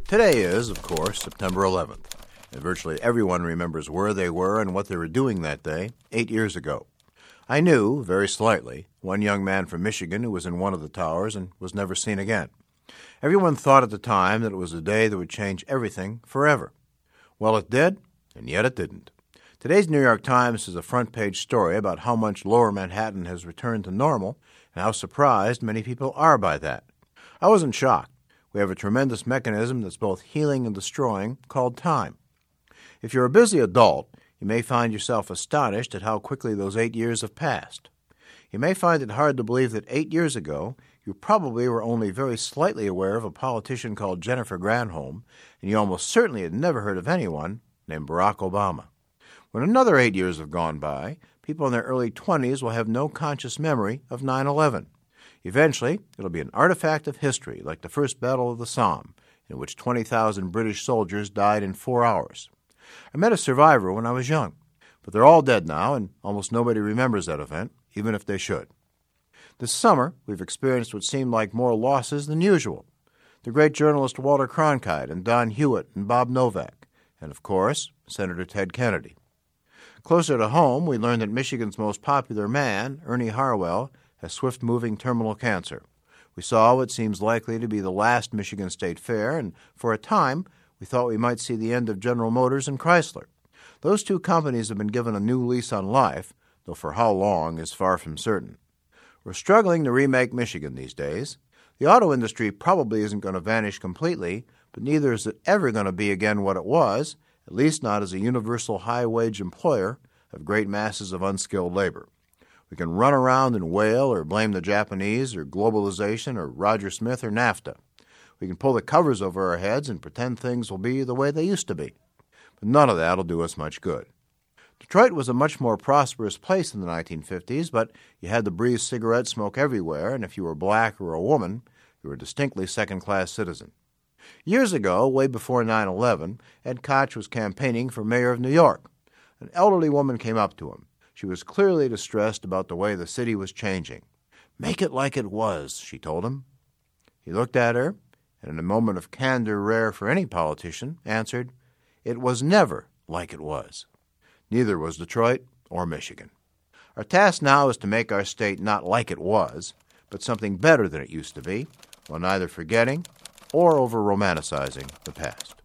Today is, of course, September 11th, and virtually everyone remembers where they were and what they were doing that day 8 years ago. I knew, very slightly, one young man from Michigan who was in one of the towers and was never seen again. Everyone thought at the time that it was a day that would change everything forever. Well, it did, and yet it didn't. Today's New York Times has a front-page story about how much Lower Manhattan has returned to normal and how surprised many people are by that. I wasn't shocked. We have a tremendous mechanism that's both healing and destroying called time. If you're a busy adult, you may find yourself astonished at how quickly those 8 years have passed. You may find it hard to believe that 8 years ago, you probably were only very slightly aware of a politician called Jennifer Granholm, and you almost certainly had never heard of anyone named Barack Obama. When another 8 years have gone by, people in their early 20s will have no conscious memory of 9/11. Eventually, it'll be an artifact of history, like the First Battle of the Somme, in which 20,000 British soldiers died in 4 hours. I met a survivor when I was young, but they're all dead now, and almost nobody remembers that event, even if they should. This summer, we've experienced what seemed like more losses than usual. The great journalist Walter Cronkite and Don Hewitt and Bob Novak, and of course, Senator Ted Kennedy. Closer to home, we learned that Michigan's most popular man, Ernie Harwell, has swift-moving terminal cancer. We saw what seems likely to be the last Michigan State Fair, and for a time, we thought we might see the end of General Motors and Chrysler. Those two companies have been given a new lease on life, though for how long is far from certain. We're struggling to remake Michigan these days. The auto industry probably isn't going to vanish completely, but neither is it ever going to be again what it was, at least not as a universal high-wage employer of great masses of unskilled labor. We can run around and wail or blame the Japanese or globalization or Roger Smith or NAFTA. We can pull the covers over our heads and pretend things will be the way they used to be. But none of that will do us much good. Detroit was a much more prosperous place in the 1950s, but you had to breathe cigarette smoke everywhere, and if you were black or a woman, you were a distinctly second-class citizen. Years ago, way before 9/11, Ed Koch was campaigning for mayor of New York. An elderly woman came up to him. She was clearly distressed about the way the city was changing. "Make it like it was," she told him. He looked at her, and in a moment of candor rare for any politician, answered, "It was never like it was." Neither was Detroit or Michigan. Our task now is to make our state not like it was, but something better than it used to be, while neither forgetting or over-romanticizing the past.